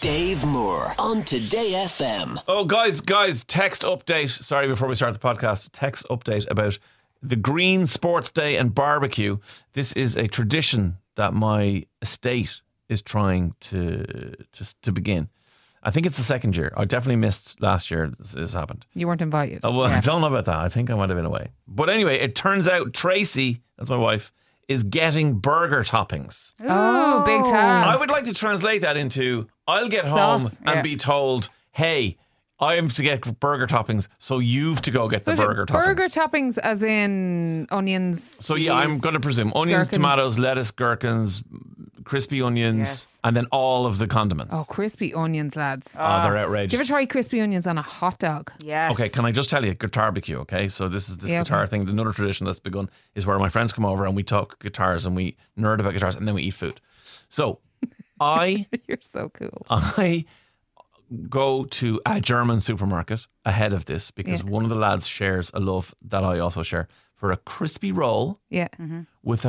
Dave Moore on Today FM. Oh, guys, text update. Sorry, before we start the podcast, text update about the Green Sports Day and barbecue. This is a tradition that my estate is trying to begin. I think it's the second year. I definitely missed last year this happened. You weren't invited. Oh, well, I don't know about that. I think I might have been away. But anyway, it turns out Tracy, that's my wife, is getting burger toppings. Oh, big time. I would like to translate that into, I'll get Sauce, home and be told, hey, I have to get burger toppings, so you've to go get the burger toppings. Burger toppings as in onions. So yeah, I'm going to presume onions, gherkins. tomatoes, lettuce, gherkins, crispy onions, and then all of the condiments. Oh, crispy onions, lads. Oh, they're outrageous. Do you ever try crispy onions on a hot dog? Yes. Okay, can I just tell you, guitar barbecue, okay? So this Yeah, guitar okay. thing, another tradition that's begun is where my friends come over and we talk guitars and we nerd about guitars and then we eat food. So You're so cool. I go to a German supermarket ahead of this because one of the lads shares a love that I also share for a crispy roll Yeah. with a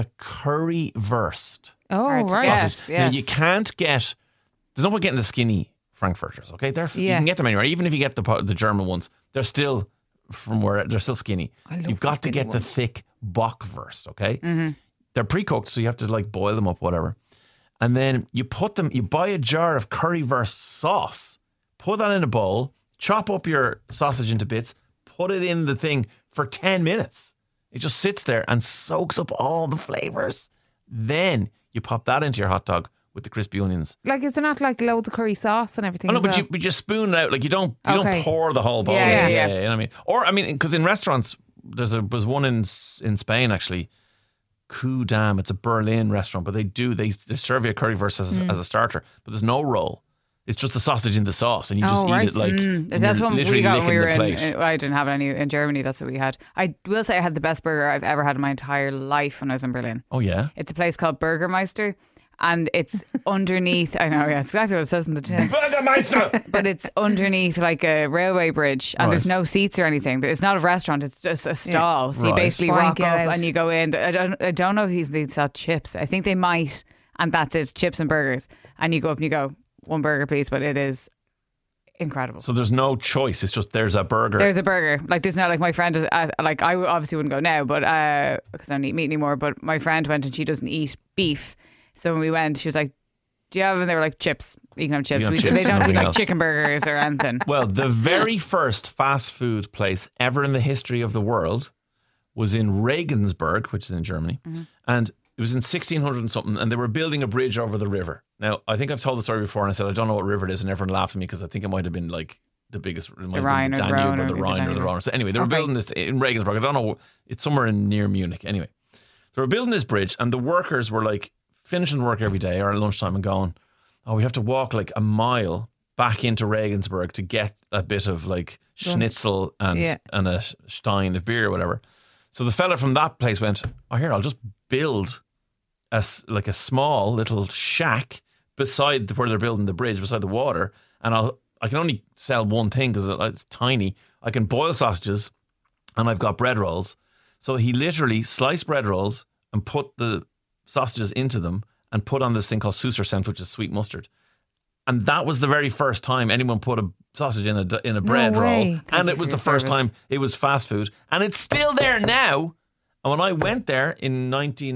currywurst Oh, Hard to right. get. sausage. Yes. Now you can't get, there's no point getting the skinny frankfurters, okay? You Yeah. can get them anywhere. Even if you get the German ones, they're still they're still skinny. I love You've the got to skinny get the ones. thick Bockwurst, okay? They're pre-cooked, so you have to like boil them up, whatever. And then you buy a jar of currywurst sauce, put that in a bowl, chop up your sausage into bits, put it in the thing for 10 minutes. It just sits there and soaks up all the flavors. Then you pop that into your hot dog with the crispy onions. Like, is there not like loads of curry sauce and everything? Oh no, as but well? you just spoon it out. Like you don't Okay. pour the whole bowl. Yeah, in. yeah. You know what I mean? Or I mean, because in restaurants, was one in Spain actually. Coup Dam. It's a Berlin restaurant, but they serve you a currywurst as a starter, but there's no roll. It's just the sausage in the sauce, and you just Oh, eat right. it like and That's you're what literally we got when we licking were the in. plate. I didn't have any in Germany. That's what we had. I will say I had the best burger I've ever had in my entire life when I was in Berlin. Oh yeah. It's a place called Burgermeister, and it's underneath. I know, yeah, it's exactly what it says in the tin. Burgermeister. But it's underneath like a railway bridge, and there's no seats or anything. It's not a restaurant; it's just a stall. So you Right. basically Why walk get up out? and you go in. I don't know if they sell chips. I think they might, and that's it, chips and burgers. And you go up and you go, one burger, please. But it is incredible. So there's no choice. It's just there's a burger. There's a burger. Like, there's not like my friend, like, I obviously wouldn't go now, but because I don't eat meat anymore. But my friend went and she doesn't eat beef. So when we went, she was like, do you have? And they were like, chips. You can have chips. You can have chips They and don't do nothing like else. chicken burgers or anything. Well, the very first fast food place ever in the history of the world was in Regensburg, which is in Germany. And it was in 1600 and something, and they were building a bridge over the river. Now, I think I've told the story before, and I said, I don't know what river it is, and everyone laughed at me because I think it might have been like the biggest, it might have Rhine been or the the Danube Rhone or the or the Rhine or the Danube. Rhone. So anyway, they were Okay. building this in Regensburg. I don't know, it's somewhere near Munich. Anyway, so we're building this bridge, and the workers were like finishing work every day or at lunchtime and going, oh, we have to walk like a mile back into Regensburg to get a bit of like schnitzel and a stein of beer or whatever. So the fella from that place went, oh, here, I'll just build a small little shack beside where they're building the bridge, beside the water, and I can only sell one thing because it's tiny. I can boil sausages, and I've got bread rolls. So he literally sliced bread rolls and put the sausages into them and put on this thing called Süßersenf, which is sweet mustard. And that was the very first time anyone put a sausage in a bread roll. way. And it was the first time it was fast food. And it's still there now. And when I went there in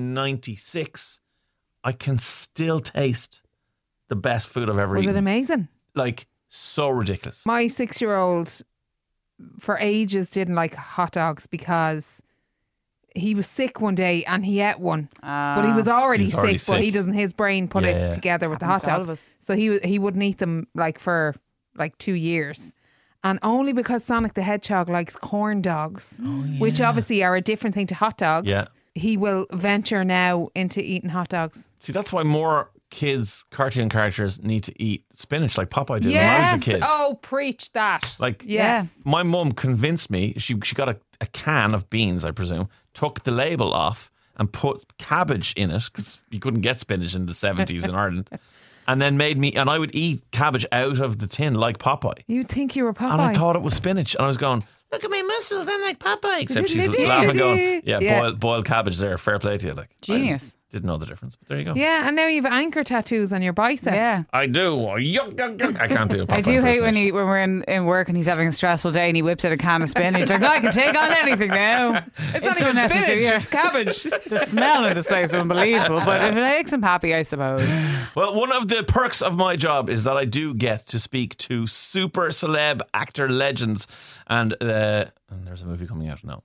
1996, I can still taste the best food I've ever Was eaten. it amazing? Like, so ridiculous. My 6-year-old for ages didn't like hot dogs because he was sick one day and he ate one. But he was already, He was already sick, but sick. his brain put Yeah, it yeah. together with the Happens hot to all of dog. us. So he wouldn't eat them like for like 2 years. And only because Sonic the Hedgehog likes corn dogs, which obviously are a different thing to hot dogs, Yeah. he will venture now into eating hot dogs. See, that's why more kids, cartoon characters, need to eat spinach like Popeye did when I was a kid. Oh, preach that. Like, Yes. my mum convinced me, she got a can of beans, I presume, took the label off and put cabbage in it because you couldn't get spinach in the 70s in Ireland, and then made me, and I would eat cabbage out of the tin like Popeye. You'd think you were Popeye. And I thought it was spinach, and I was going, look at my muscles, I'm like Popeye. Except she's It is. laughing, going, yeah, Yeah. boiled cabbage there, fair play to you. Like, Genius. Didn't know the difference, but there you go. Yeah, and now you've anchor tattoos on your biceps. Yeah. I do. Yuck, yuck, yuck. I can't do it. I do hate when we're in work and he's having a stressful day and he whips out a can of spinach. He's like, I can take on anything now. It's not even spinach, it's cabbage. The smell of this place is unbelievable, but if it makes him happy, I suppose. Well, one of the perks of my job is that I do get to speak to super celeb actor legends, and there's a movie coming out now.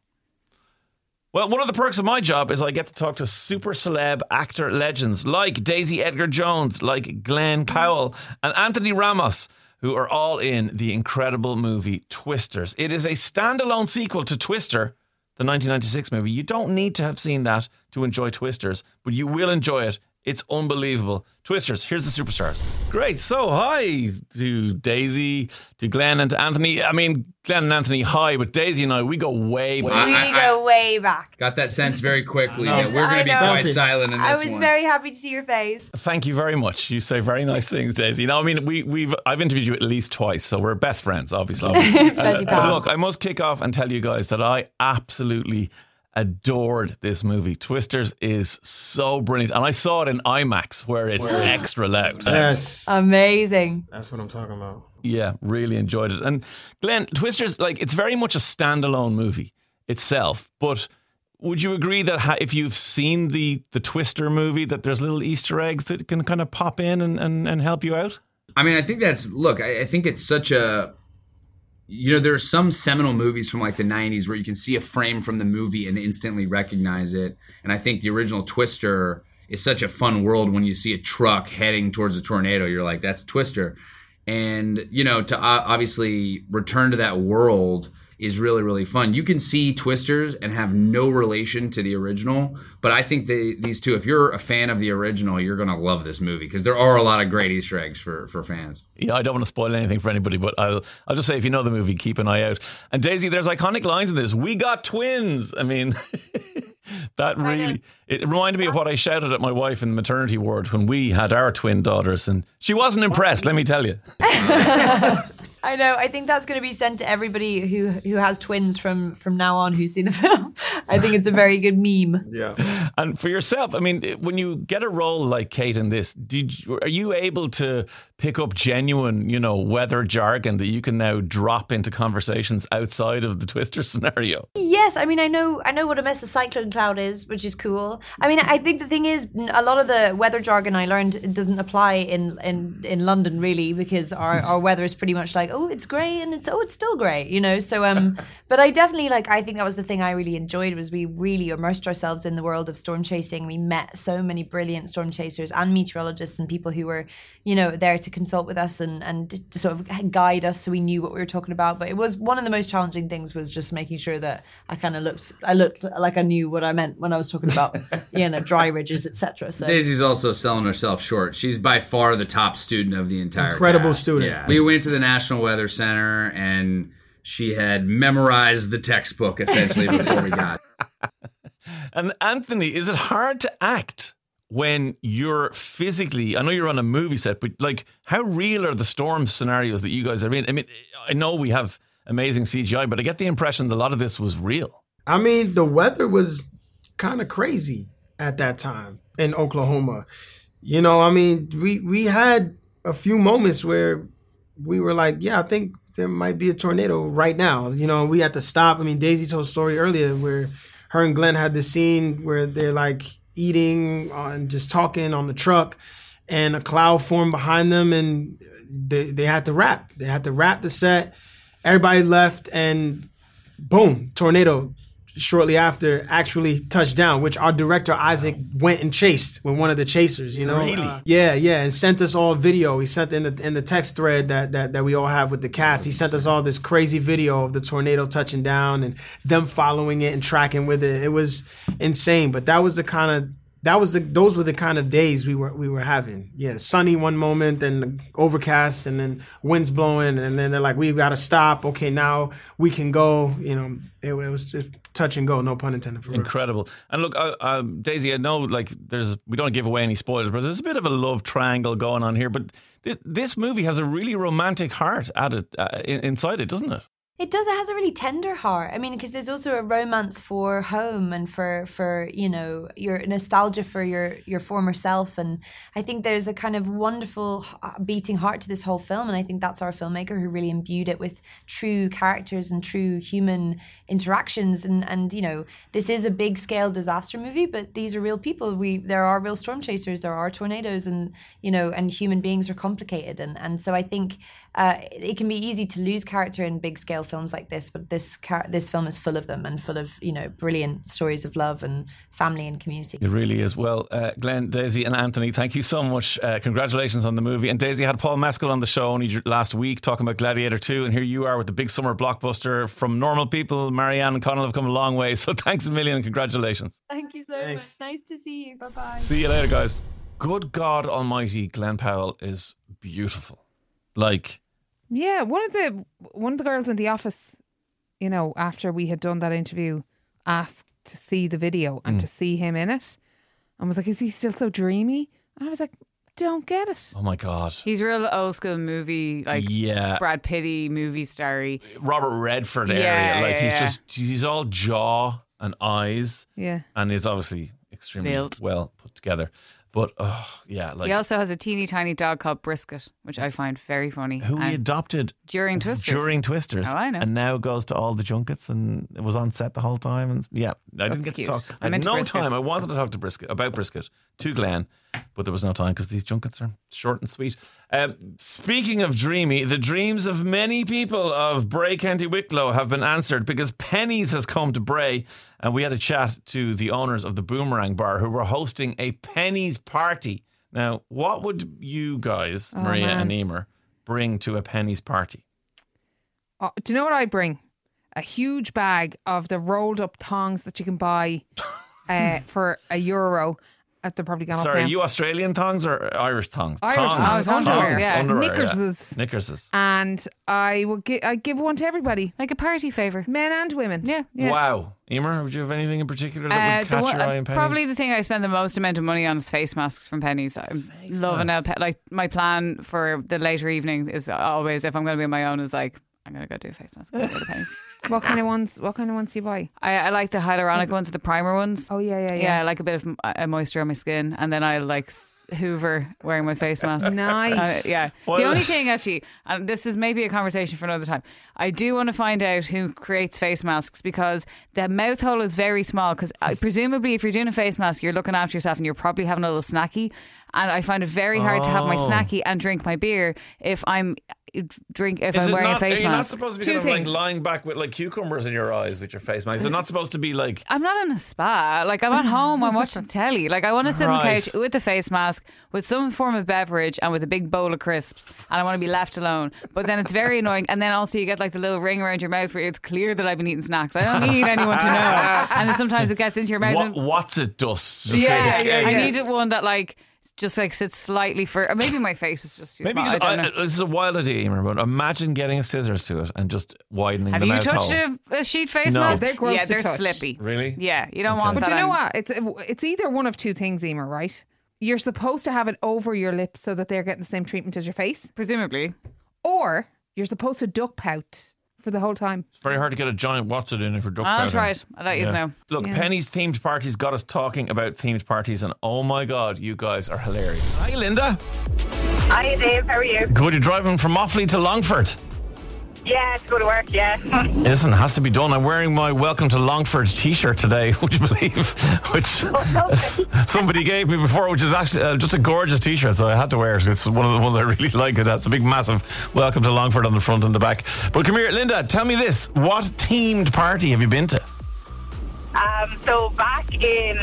Well, one of the perks of my job is I get to talk to super celeb actor legends like Daisy Edgar-Jones, like Glenn Powell, and Anthony Ramos, who are all in the incredible movie Twisters. It is a standalone sequel to Twister, the 1996 movie. You don't need to have seen that to enjoy Twisters, but you will enjoy it. It's unbelievable. Twisters, here's the superstars. Great. So, hi to Daisy, to Glenn, and to Anthony. I mean, Glenn and Anthony, hi, but Daisy and I, we go way back. We go way back. Got that sense very quickly that we're going to be quite silent in this one. I was very happy to see your face. Thank you very much. You say very nice things, Daisy. Now, I mean, I've interviewed you at least twice, so we're best friends, obviously. But look, I must kick off and tell you guys that I absolutely adored this movie. Twisters is so brilliant, and I saw it in IMAX where it's extra loud. Yes, amazing. That's what I'm talking about. Yeah, really enjoyed it. And Glenn, Twisters, like, it's very much a standalone movie itself, but would you agree that if you've seen the Twister movie, that there's little Easter eggs that can kind of pop in and help you out? I mean, I think I think it's such a, there are some seminal movies from like the 90s where you can see a frame from the movie and instantly recognize it. And I think the original Twister is such a fun world when you see a truck heading towards a tornado. You're like, that's Twister. And, to obviously return to that world is really, really fun. You can see Twisters and have no relation to the original, but I think these two, if you're a fan of the original, you're going to love this movie because there are a lot of great Easter eggs for fans. Yeah, I don't want to spoil anything for anybody, but I'll just say, if you know the movie, keep an eye out. And Daisy, there's iconic lines in this. We got twins. I mean, that really, it reminded me of what I shouted at my wife in the maternity ward when we had our twin daughters, and she wasn't impressed, let me tell you. I know. I think that's going to be sent to everybody who has twins from now on who's seen the film. I think it's a very good meme. Yeah. And for yourself, I mean, when you get a role like Kate in this, are you able to pick up genuine, weather jargon that you can now drop into conversations outside of the Twister scenario? Yes. I mean, I know what a mess a cyclone cloud is, which is cool. I mean, I think the thing is, a lot of the weather jargon I learned doesn't apply in London really, because our weather is pretty much like, oh, it's grey and it's still grey, so but I definitely I think that was the thing I really enjoyed, was we really immersed ourselves in the world of storm chasing. We met so many brilliant storm chasers and meteorologists and people who were there to consult with us and to sort of guide us so we knew what we were talking about. But it was one of the most challenging things, was just making sure that I looked like I knew what I meant when I was talking about dry ridges, etc. So Daisy's also selling herself short. She's by far the top student of the entire incredible cast. student. Yeah. We went to the National Weather Center and she had memorized the textbook essentially before we got. And Anthony, is it hard to act when you're physically, I know you're on a movie set, but how real are the storm scenarios that you guys are in? I mean, I know we have amazing CGI, but I get the impression that a lot of this was real. I mean, the weather was kind of crazy at that time in Oklahoma. I mean, we had a few moments where we were like, yeah, I think there might be a tornado right now. We had to stop. I mean, Daisy told a story earlier where her and Glenn had this scene where they're eating and just talking on the truck, and a cloud formed behind them, and they had to wrap. They had to wrap the set. Everybody left, and boom, tornado shortly after actually touched down, which our director Isaac went and chased with one of the chasers, Really? Yeah, and sent us all video. He sent in the text thread that we all have with the cast. He sent us all this crazy video of the tornado touching down and them following it and tracking with it. It was insane, but those were the kind of days we were having. Yeah, sunny one moment and overcast, and then winds blowing, and then they're like, "We've got to stop. Okay, now we can go." It was just touch and go. No pun intended. Incredible. And look, Daisy, I know we don't give away any spoilers, but there's a bit of a love triangle going on here. But this movie has a really romantic heart at it inside it, doesn't it? It does. It has a really tender heart. I mean, because there's also a romance for home and for your nostalgia for your former self, and I think there's a kind of wonderful beating heart to this whole film, and I think that's our filmmaker who really imbued it with true characters and true human interactions, and this is a big scale disaster movie, but these are real people. There are real storm chasers, there are tornadoes, and and human beings are complicated, and so I think it can be easy to lose character in big scale films like this, but this film is full of them and full of brilliant stories of love and family and community. It really is. Well, Glenn, Daisy and Anthony, thank you so much. Congratulations on the movie. And Daisy had Paul Mescal on the show only last week talking about Gladiator 2, and here you are with the big summer blockbuster. From normal people, Marianne and Conal have come a long way, so thanks a million and congratulations. Thank you so much. Nice to see you. Bye-bye. See you later, guys. Good God Almighty, Glenn Powell is beautiful. Yeah, one of the girls in the office, after we had done that interview, asked to see the video and to see him in it, and was like, "Is he still so dreamy?" And I was like, "Don't get it." Oh my God, he's real old school movie, Brad Pitty movie starry, Robert Redford area. He's all jaw and eyes, and he's obviously extremely well put together. But he also has a teeny tiny dog called Brisket, which I find very funny. Who he adopted during Twisters. Oh, I know. And now goes to all the junkets and it was on set the whole time. And I didn't get to talk. I had no time. I wanted to talk to about Brisket to Glenn, but there was no time because these junkets are short and sweet. Speaking of dreamy, the dreams of many people of Bray, County Wicklow have been answered because Penny's has come to Bray, and we had a chat to the owners of the Boomerang Bar who were hosting a Penny's party. Now, what would you guys, Maria and Emer, bring to a Penny's party? Do you know what I bring? A huge bag of the rolled up thongs that you can buy for €1. They're probably gone up now. Sorry, are you Australian thongs or Irish thongs? Irish thongs. Underwear. Yeah. Knickerses. And I give one to everybody. Like a party favour. Men and women. Yeah. Wow. Emer, would you have anything in particular that would catch your eye in Penny's? Probably the thing I spend the most amount of money on is face masks from Penny's. I'm loving it. My plan for the later evening is always, if I'm going to be on my own, is I'm going to go do a face mask. Go to Penny's. What kind of ones do you buy? I like the hyaluronic ones, the primer ones. Oh yeah. Yeah, I like a bit of moisture on my skin, and then I hoover wearing my face mask. Nice. The only thing actually, and this is maybe a conversation for another time, I do want to find out who creates face masks, because the mouth hole is very small, because presumably if you're doing a face mask you're looking after yourself and you're probably having a little snacky, and I find it very hard to have my snacky and drink my beer if I'm wearing a face mask. Are you not supposed to be kind of lying back with cucumbers in your eyes with your face mask? Is it not supposed to be I'm not in a spa. I'm at home, I'm watching telly. I want to sit on the couch with the face mask, with some form of beverage, and with a big bowl of crisps, and I want to be left alone. But then it's very annoying, and then also you get the little ring around your mouth where it's clear that I've been eating snacks. I don't need anyone to know. And then sometimes it gets into your mouth. What's it dust? I need one that just sits slightly for, or maybe my face is just too small. I don't know. This is a wild idea, Emer, but imagine getting a scissors to it and just widening the mouth hole. Have you touched a sheet face no. mask? They're gross to they're touch. slippy. Really? Yeah, you don't want that. But you know what? It's either one of two things, Emer, right? You're supposed to have it over your lips so that they're getting the same treatment as your face. Presumably. Or you're supposed to duck pout for the whole time. It's very hard to get a giant what's it in if you're duck pouting. I'll try it. I'll let you know. Look, Penny's themed parties got us talking about themed parties, and oh my God, you guys are hilarious. Hi, Linda. Hi, Dave. How are you? Good. You're driving from Offaly to Longford. Yeah, to go to work, yeah. Listen, it has to be done. I'm wearing my Welcome to Longford t-shirt today, would you believe? Which somebody gave me before, which is actually just a gorgeous t-shirt, so I had to wear it. It's one of the ones I really like. It has a big, massive Welcome to Longford on the front and the back. But come here, Linda, tell me this. What themed party have you been to? So back in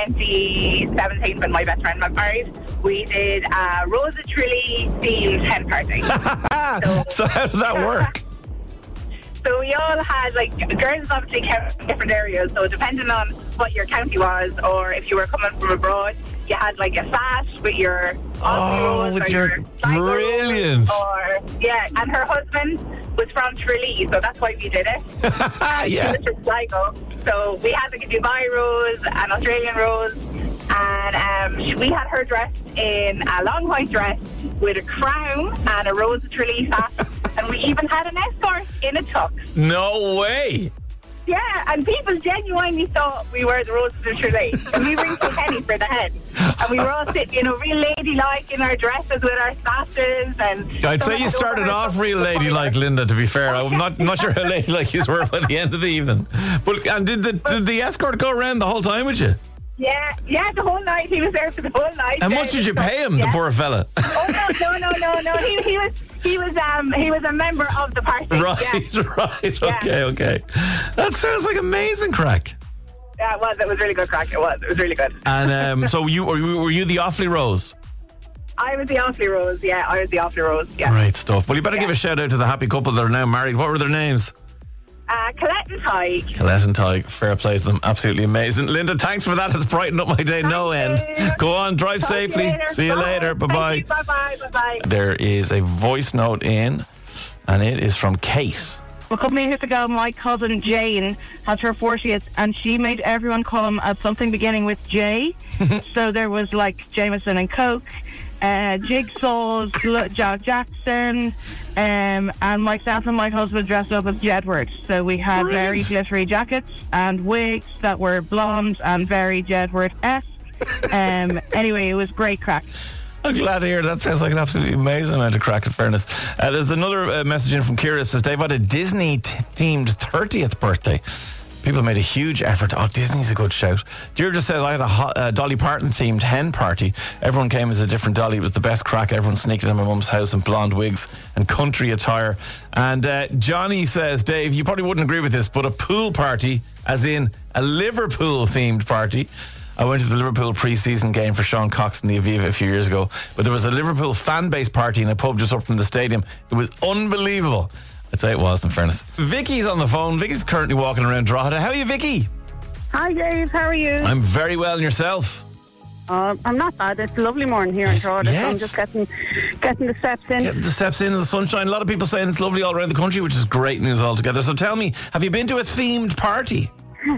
2017, when my best friend got married, we did a Rosa Trilly themed hen party. So how did that work? So we all had, girls obviously came from different areas, so depending on what your county was, or if you were coming from abroad, you had a sash with your Rose, with your brilliant. And her husband was from Tralee, so that's why we did it. Yeah. This is Sligo. So we had a Dubai rose, an Australian rose, and we had her dressed in a long white dress with a crown and a Rose of Tralee hat and we even had an escort in a tux. No way. Yeah, and people genuinely thought we were the Roses of Tralee. And we were in Kilkenny for the hen. And we were all sitting, real ladylike in our dresses with our sashes. And I'd say you started off real ladylike, Linda, to be fair. I'm not sure how ladylike you were by the end of the evening. And did the escort go around the whole time with you? Yeah, the whole night. He was there for the whole night. How much did you pay him, the poor fella? Oh, no. He was a member of the party. Right. Yeah. Okay. That sounds like amazing crack. Yeah, it was. It was really good crack. It was really good. And so were you the Offaly Rose? I was the Offaly Rose. Yeah, I was the Offaly Rose. Yeah. Great stuff. Well, you better give a shout out to the happy couple that are now married. What were their names? Colette and Tig. Colette and Tig, fair play to them. Absolutely amazing. Linda, thanks for that. It's brightened up my day. No end. Go on, drive safely. See you later. Bye-bye. Bye-bye. There is a voice note in, and it is from Kate. A couple of years ago, my cousin Jane had her 40th, and she made everyone call him something beginning with J. So there was like Jameson and Coke, Jigsaws, Jack Jackson, and myself and my husband dressed up as Jedward. So we had very glittery jackets and wigs that were blonde and very Jedward-esque. Anyway, it was great crack. I'm glad to hear that. Sounds like an absolutely amazing amount of crack, in fairness. There's another message in from Kira. It says they've had a Disney-themed 30th birthday. People made a huge effort. Oh, Disney's a good shout. Deirdre said I had a Dolly Parton-themed hen party. Everyone came as a different Dolly. It was the best crack. Everyone sneaked in my mum's house in blonde wigs and country attire. And Johnny says, Dave, you probably wouldn't agree with this, but a pool party, as in a Liverpool-themed party. I went to the Liverpool pre-season game for Sean Cox in the Aviva a few years ago, but there was a Liverpool fan base party in a pub just up from the stadium. It was unbelievable. I'd say it was, in fairness. Vicky's on the phone. Vicky's currently walking around Drogheda. How are you, Vicky? Hi, Dave. How are you? I'm very well, and yourself? I'm not bad. It's a lovely morning here in Drogheda. Yes. So I'm just getting the steps in. Getting the steps in the sunshine. A lot of people saying it's lovely all around the country, which is great news altogether. So tell me, have you been to a themed party?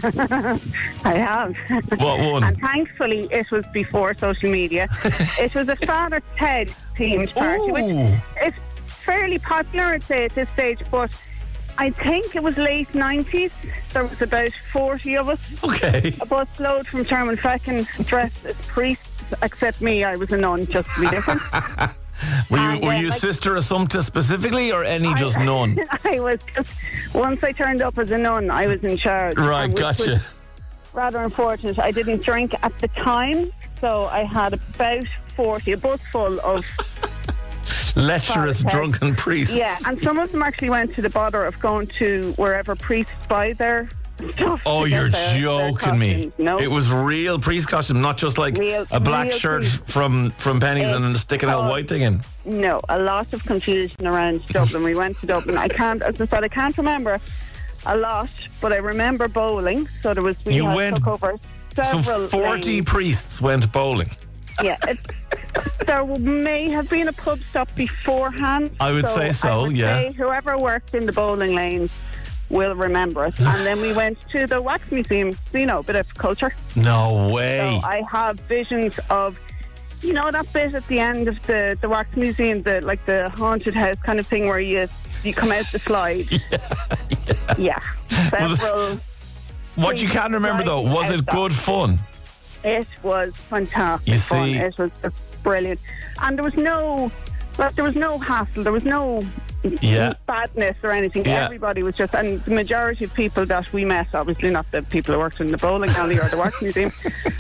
I have. What one? And thankfully, it was before social media. It was a Father Ted themed party, which is fairly popular, I'd say, at this stage, but I think it was late 90s. There was about 40 of us. Okay. A bus load from Termonfeckin dressed as priests, except me, I was a nun, just to be different. Were you Sister Assumpta specifically, or any just nun? I was just, once I turned up as a nun, I was in charge. Right, gotcha. Rather unfortunate. I didn't drink at the time, so I had about 40, a bus full of lecherous drunken priests. Yeah, and some of them actually went to the bother of going to wherever priests buy their stuff. Oh, you're joking me. No. It was real priest costume, not just like a black shirt from Penny's and then sticking a white thing in. No, a lot of confusion around Dublin. We went to Dublin. I can't remember a lot, but I remember bowling. So there was took over several. So 40 lanes. priests went bowling. Yeah, there may have been a pub stop beforehand. I would say so. I would say whoever worked in the bowling lanes will remember it. And then we went to the Wax Museum, a bit of culture. No way. So I have visions of, that bit at the end of the Wax Museum, the haunted house kind of thing where you come out the slide. Yeah. Several. What you can remember though, was it good fun? It was fantastic. You see, fun. It was brilliant, and there was no hassle. There was no badness or anything. Yeah. Everybody was just, and the majority of people that we met, obviously not the people who worked in the bowling alley or the Wax Museum,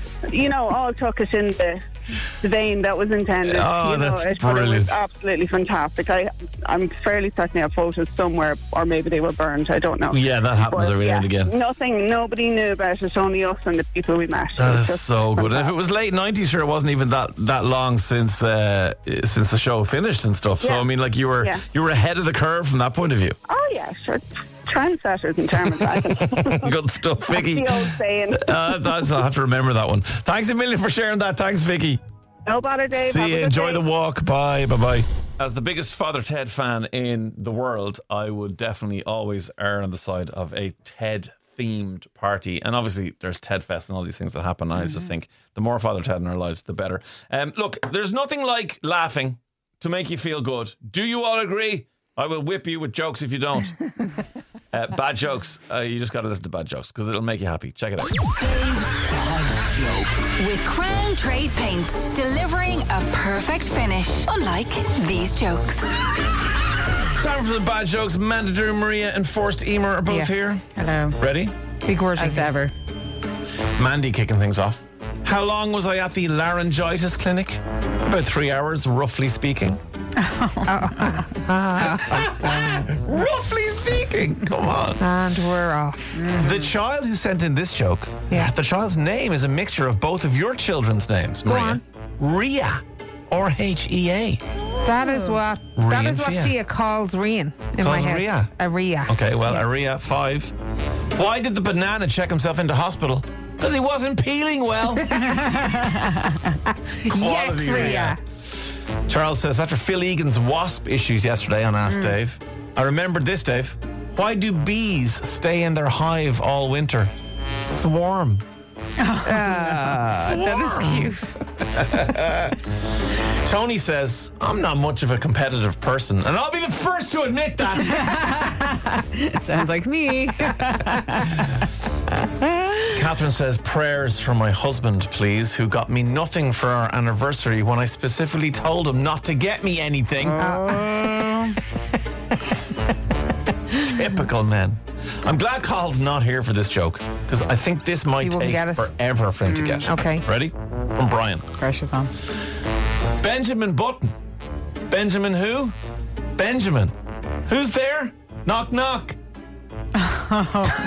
all took it in the vein that was intended. Oh, that's brilliant. It was absolutely fantastic. I'm fairly certain I have photos somewhere, or maybe they were burned. I don't know. Yeah, that happens every now and again. Nobody knew about it, only us and the people we met. That is so good. And if it was late 90s, sure, it wasn't even that long since the show finished and stuff. So I mean, like you were ahead of the curve from that point of view. Oh yeah, sure. Trendsetters in Termonfeckin. Good stuff, Vicky. That's the old saying. I'll have to remember that one. Thanks a million for sharing that. Thanks, Vicky. No bother, Dave. See you. Enjoy the walk. Bye. Bye-bye. As the biggest Father Ted fan in the world, I would definitely always err on the side of a Ted-themed party. And obviously, there's Ted Fest and all these things that happen. I just think the more Father Ted in our lives, the better. Look, there's nothing like laughing to make you feel good. Do you all agree? I will whip you with jokes if you don't. Bad jokes. You just got to listen to bad jokes because it'll make you happy. Check it out. With Crown Trade Paint, delivering a perfect finish, unlike these jokes. Time for the bad jokes. Amanda, Drew, Maria, and Forrest Emer are both Yes. here. Hello. Ready? Big word As ever. Mandy kicking things off. How long was I at the laryngitis clinic? About 3 hours, roughly speaking. Roughly speaking. Come on. And we're off. The child who sent in this joke, Yeah. the child's name is a mixture of both of your children's names. Go Maria. on. Ria or Hea. That is what Fia. Fia calls Rian in my Calls head. Ria. A Ria. Okay, well, Aria, 5. Why did the banana check himself into hospital? Because he wasn't peeling well. Yes, Quality Ria. Charles says, after Phil Egan's wasp issues yesterday on Ask Dave, I remembered this, Dave. Why do bees stay in their hive all winter? Swarm. That is cute. Tony says, I'm not much of a competitive person, and I'll be the first to admit that. Sounds like me. Catherine says, prayers for my husband, please, who got me nothing for our anniversary when I specifically told him not to get me anything. Typical men. I'm glad Carl's not here for this joke, because I think this might wouldn't take get it. forever for him to get. okay. Ready? From Brian. Pressure's on. Benjamin Button. Benjamin who? Benjamin. Who's there? Knock, knock. Oh,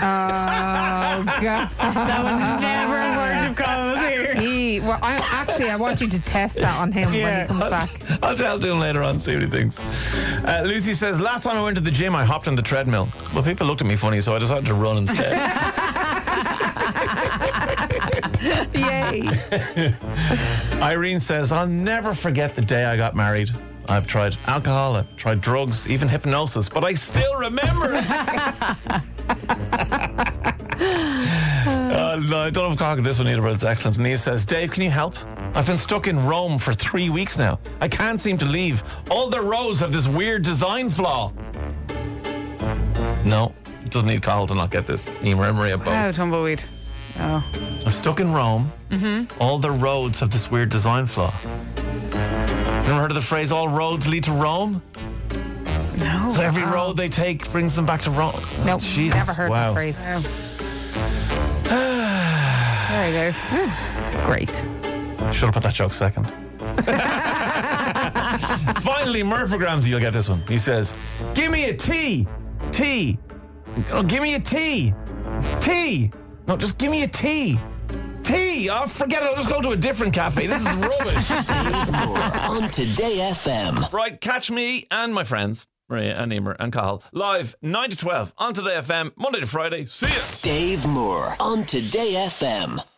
God. That would never work if Colin was here. I want you to test that on him when he comes back. I'll tell him later on, see what he thinks. Lucy says, last time I went to the gym, I hopped on the treadmill. Well, people looked at me funny, so I decided to run instead. Yay. Irene says, I'll never forget the day I got married. I've tried alcohol, I've tried drugs, even hypnosis, but I still remember it. No, I don't have a cock at this one either, but it's excellent. And he says, Dave, can you help? I've been stuck in Rome for 3 weeks now. I can't seem to leave. All the roads have this weird design flaw. No, it doesn't need Carl to not get this. Emer and Maria both. Oh, tumbleweed. Oh. I'm stuck in Rome. All the roads have this weird design flaw. Never heard of the phrase, all roads lead to Rome? No. So every road they take brings them back to Rome. Nope, Jesus, never heard wow. the phrase. Sorry, Dave. Great. Should have put that joke second. Finally, Murphy Gramsy, you'll get this one. He says, give me a tea. Tea. Oh, give me a tea. Tea. No, just give me a tea. Tea. Oh, forget it. I'll just go to a different cafe. This is rubbish. Dave Moore on Today FM. Right, catch me and my friends, Maria and Emer and Cathal, live 9 to 12 on Today FM, Monday to Friday. See ya. Dave Moore on Today FM.